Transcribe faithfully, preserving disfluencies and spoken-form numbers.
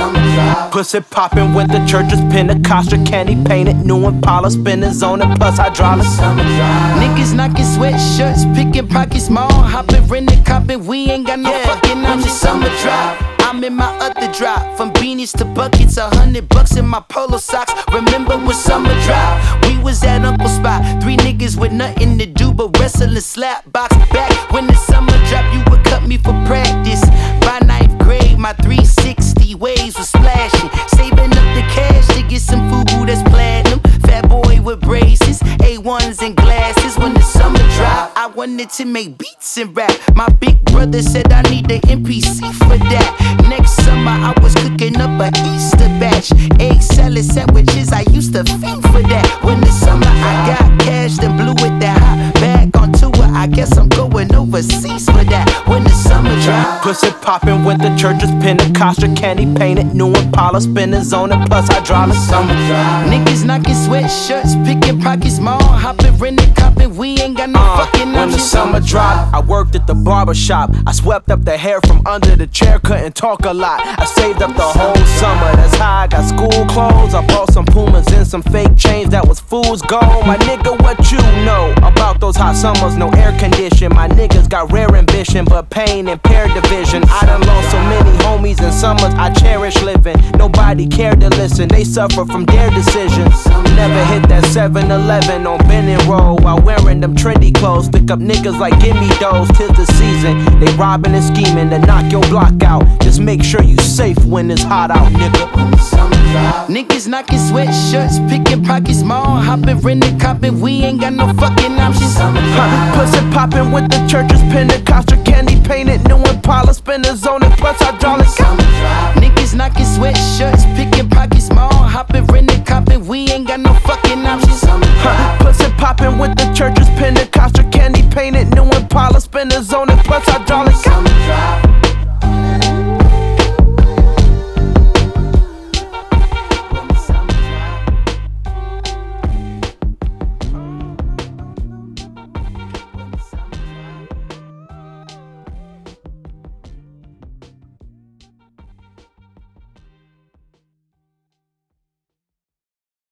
summer drive. Pussy poppin' with the church is Pentecostal, candy painted, new Impala spinners on it, plus hydraulics. Summer drive. Niggas knocking sweatshirts, picking pockets small, hopping, renting, copping. We ain't got no Yeah. fucking option. Summer drive. I'm in my other drop, from beanies to buckets, a hundred bucks in my polo socks. Remember when summer drive? We was at Uncle Spot, three niggas with nothing to do but wrestle and slap box. Back when the summer drop, you would cut me for practice. By ninth grade, my three sixty waves was splashing, saving up the cash to get some food that's platinum. Fat boy with braces, A ones and glasses. When the summer drop, I wanted to make beats and rap. My big brother said I need the M P C for that. Next summer I was cooking up a Easter batch, egg salad sandwiches, I used to fiend for that. When the summer I got cash, then blew it that hot bag on tour. I guess I'm going overseas for that. When the summer drop. Pussy poppin' with the church is Pentecostal, candy painted, new Impala spinners on it, plus hydraulics. Summer drive. Niggas knocking sweatshirts, picking pockets small, hopping, renting, copping. We ain't got no Uh, fucking when the options. summer dropped, I worked at the barber shop. I swept up the hair from under the chair, couldn't talk a lot. I saved up the whole summer, that's how I got school clothes. I bought some Pumas and some fake chains that was fool's gold. My nigga, what you know about those hot summers? No air condition. My niggas got rare ambition, but pain and pair division. I done lost so many homies in summers I cherish living. Nobody cared to listen, they suffer from their decisions. Never hit that seven eleven on Bennett Road while wearing them trendy clothes. Pick up niggas like gimme those, 'tis the season. They robbing and scheming to knock your block out. Just make sure you safe when it's hot out, nigga. Summer drive. Niggas knocking sweatshirts, picking pockets small, hopping, renting, copping. We ain't got no fucking options. Huh, pussy poppin' with the church is Pentecostal, candy painted, new Impala spinners on it, plus hydraulics. Summer drive. Niggas knocking sweatshirts, picking pockets small, hopping, renting, copping. We ain't got no fucking options. Summer Huh, drive. pussy poppin' with the church is Pentecostal, candy painted, new Impala spinners on it, plus hydraulics.